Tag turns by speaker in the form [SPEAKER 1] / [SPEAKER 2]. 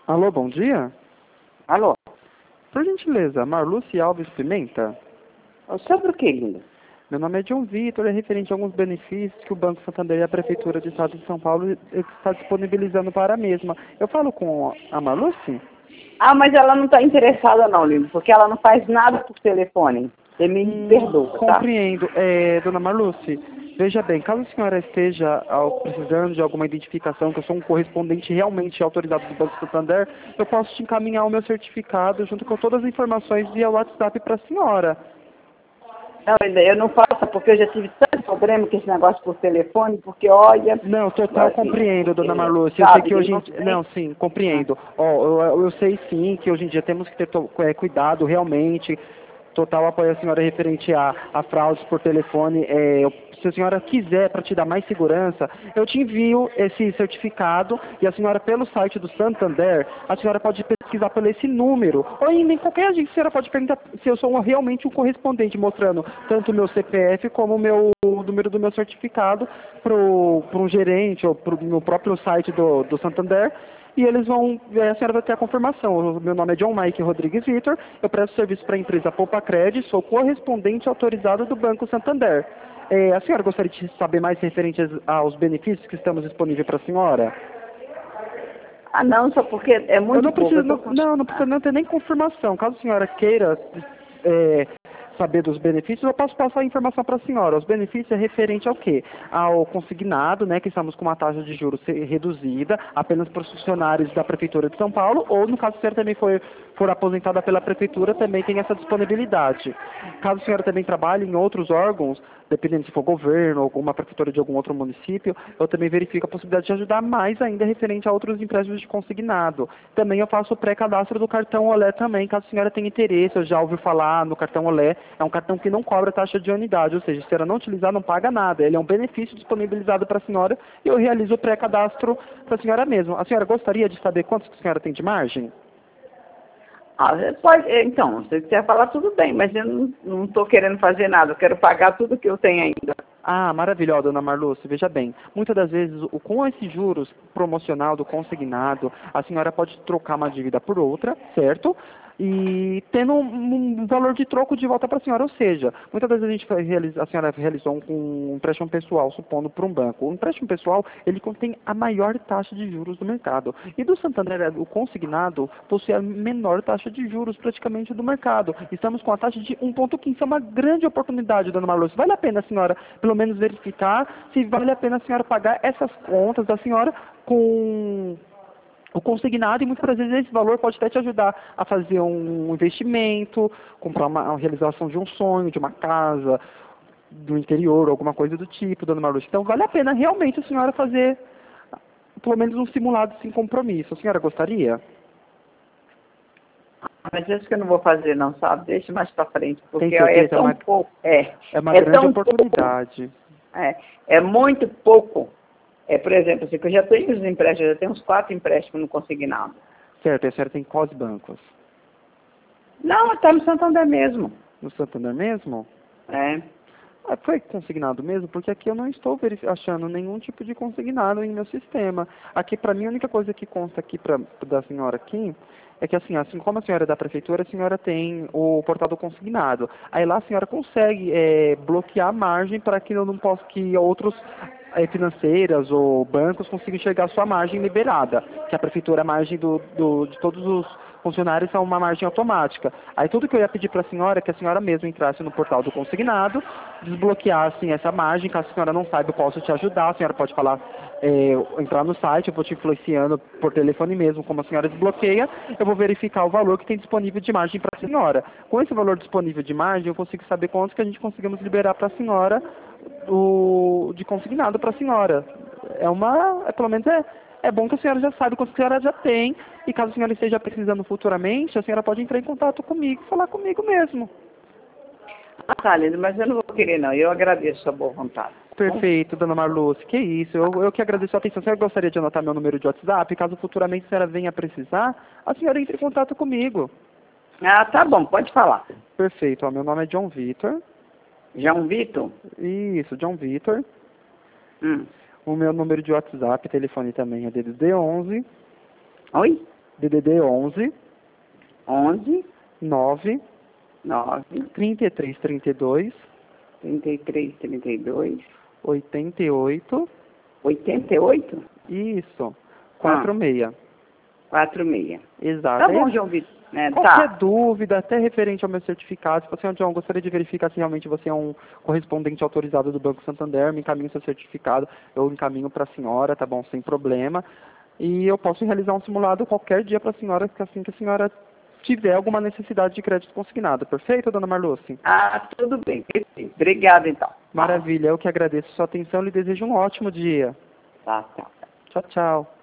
[SPEAKER 1] Alô, bom dia?
[SPEAKER 2] Alô?
[SPEAKER 1] Por gentileza, Marluce Alves Pimenta?
[SPEAKER 2] Sobre o que, linda?
[SPEAKER 1] Meu nome é John Vitor, é referente a alguns benefícios que o Banco Santander e a Prefeitura do Estado de São Paulo está disponibilizando para a mesma. Eu falo com a Marluce?
[SPEAKER 2] Ah, mas ela não está interessada não, lindo, porque ela não faz nada por telefone. Você me perdoa, tá?
[SPEAKER 1] Compreendo. Dona Marluce, veja bem, caso a senhora esteja precisando de alguma identificação, que eu sou um correspondente realmente autorizado do Banco Santander, eu posso te encaminhar o meu certificado junto com todas as informações via WhatsApp para a senhora.
[SPEAKER 2] Não, linda, eu não faço porque eu já tive tanto problema com esse negócio por telefone, porque olha...
[SPEAKER 1] Não, total compreendo, dona Marluce. Eu sei
[SPEAKER 2] sabe,
[SPEAKER 1] que hoje
[SPEAKER 2] não
[SPEAKER 1] em dia... Não, sim, compreendo. Eu sei sim que hoje em dia temos que ter cuidado realmente. Total apoio a senhora referente a fraudes por telefone. Se a senhora quiser, para te dar mais segurança, eu te envio esse certificado e a senhora, pelo site do Santander, a senhora pode pesquisar por esse número. Ou em qualquer agência, a senhora pode perguntar se eu sou realmente um correspondente, mostrando tanto o meu CPF como o número do meu certificado para um gerente ou no próprio site do Santander. E eles vão, a senhora vai ter a confirmação. O meu nome é John Mike Rodrigues Vitor, eu presto serviço para a empresa Poupa Cred, sou correspondente autorizado do Banco Santander. A senhora gostaria de saber mais referente aos benefícios que estamos disponíveis para a senhora?
[SPEAKER 2] Ah, não, só porque é muito
[SPEAKER 1] Eu não
[SPEAKER 2] pouco.
[SPEAKER 1] preciso, não precisa não ter nem confirmação. Caso a senhora queira saber dos benefícios, eu posso passar a informação para a senhora. Os benefícios é referente ao quê? Ao consignado, né, que estamos com uma taxa de juros reduzida, apenas para os funcionários da Prefeitura de São Paulo, ou no caso a senhora também for aposentada pela Prefeitura, também tem essa disponibilidade. Caso a senhora também trabalhe em outros órgãos, dependendo se for governo ou alguma prefeitura de algum outro município, eu também verifico a possibilidade de ajudar mais ainda referente a outros empréstimos de consignado. Também eu faço o pré-cadastro do cartão Olé também, caso a senhora tenha interesse. Eu já ouvi falar no cartão Olé, é um cartão que não cobra taxa de unidade, ou seja, se a senhora não utilizar, não paga nada. Ele é um benefício disponibilizado para a senhora e eu realizo o pré-cadastro para a senhora mesma. A senhora gostaria de saber quantos que a senhora tem de margem?
[SPEAKER 2] Ah, você pode, então, se você quiser falar, tudo bem, mas eu não estou querendo fazer nada, eu quero pagar tudo que eu tenho ainda.
[SPEAKER 1] Ah, maravilhosa, dona Marluce. Veja bem, muitas das vezes, com esses juros promocional do consignado, a senhora pode trocar uma dívida por outra, certo? E tendo um valor de troco de volta para a senhora. Ou seja, muitas vezes a senhora realizou um empréstimo pessoal, supondo, para um banco. O empréstimo pessoal, ele contém a maior taxa de juros do mercado. E do Santander, o consignado possui a menor taxa de juros praticamente do mercado. Estamos com a taxa de 1,15. Isso é uma grande oportunidade, dona Marluce. Vale a pena a senhora, pelo menos, verificar se vale a pena a senhora pagar essas contas da senhora com o consignado, e muitas vezes esse valor pode até te ajudar a fazer um investimento, comprar a realização de um sonho, de uma casa, do interior, alguma coisa do tipo, dona Marluce. Então vale a pena realmente a senhora fazer pelo menos um simulado sem compromisso. A senhora gostaria?
[SPEAKER 2] Mas isso que eu não vou fazer não, sabe? Deixa mais para frente, porque
[SPEAKER 1] Tem certeza?
[SPEAKER 2] tão pouco.
[SPEAKER 1] É uma
[SPEAKER 2] É
[SPEAKER 1] grande
[SPEAKER 2] tão
[SPEAKER 1] oportunidade.
[SPEAKER 2] pouco. É muito pouco. Por exemplo, assim, que eu já tenho os empréstimos, eu já tenho uns 4 empréstimos no consignado.
[SPEAKER 1] Certo, a senhora tem quais bancos?
[SPEAKER 2] Não, está no Santander mesmo.
[SPEAKER 1] No Santander mesmo?
[SPEAKER 2] É.
[SPEAKER 1] Foi consignado mesmo? Porque aqui eu não estou achando nenhum tipo de consignado em meu sistema. Aqui, para mim, a única coisa que consta aqui da senhora aqui é que, assim como a senhora é da prefeitura, a senhora tem o portal do consignado. Aí lá a senhora consegue bloquear a margem para que eu não possa, que outros financeiras ou bancos consigam enxergar a sua margem liberada. Que a prefeitura, a margem de todos os funcionários são uma margem automática. Aí tudo que eu ia pedir para a senhora é que a senhora mesma entrasse no portal do consignado, desbloqueasse essa margem. Caso a senhora não saiba, eu posso te ajudar. A senhora pode falar, entrar no site, eu vou te influenciando por telefone mesmo, como a senhora desbloqueia, eu vou verificar o valor que tem disponível de margem para a senhora. Com esse valor disponível de margem, eu consigo saber quanto que a gente conseguimos liberar para a senhora de consignado para a senhora. Pelo menos é bom que a senhora já sabe quanto a senhora já tem, e caso a senhora esteja precisando futuramente, a senhora pode entrar em contato comigo e falar comigo mesmo.
[SPEAKER 2] Ah, tá, lindo, mas eu não vou querer não, eu agradeço a boa vontade.
[SPEAKER 1] Perfeito, dona Marluce, que isso, eu que agradeço a atenção. A senhora gostaria de anotar meu número de WhatsApp? Caso futuramente a senhora venha precisar, a senhora entre em contato comigo.
[SPEAKER 2] Ah, tá bom, pode falar.
[SPEAKER 1] Perfeito, meu nome é John Vitor.
[SPEAKER 2] João Vitor?
[SPEAKER 1] Isso, John Vitor.
[SPEAKER 2] Hum.
[SPEAKER 1] O meu número de WhatsApp, telefone também é DDD 11.
[SPEAKER 2] Oi?
[SPEAKER 1] DDD 11
[SPEAKER 2] 11
[SPEAKER 1] 9
[SPEAKER 2] 9
[SPEAKER 1] 33 32
[SPEAKER 2] 33 32
[SPEAKER 1] 88
[SPEAKER 2] 88?
[SPEAKER 1] isso 46.
[SPEAKER 2] 46.
[SPEAKER 1] Exato.
[SPEAKER 2] Tá bom, João Vitor.
[SPEAKER 1] Qualquer
[SPEAKER 2] Tá.
[SPEAKER 1] dúvida, até referente ao meu certificado, se você, João, gostaria de verificar se realmente você é um correspondente autorizado do Banco Santander, me encaminhe seu certificado, eu encaminho para a senhora, tá bom, sem problema. E eu posso realizar um simulado qualquer dia para a senhora, assim que a senhora tiver alguma necessidade de crédito consignado. Perfeito, dona Marluce?
[SPEAKER 2] Ah, tudo bem. Perfeito. Obrigada, então.
[SPEAKER 1] Maravilha, eu que agradeço sua atenção e lhe desejo um ótimo dia.
[SPEAKER 2] Tá, tá.
[SPEAKER 1] Tchau, tchau.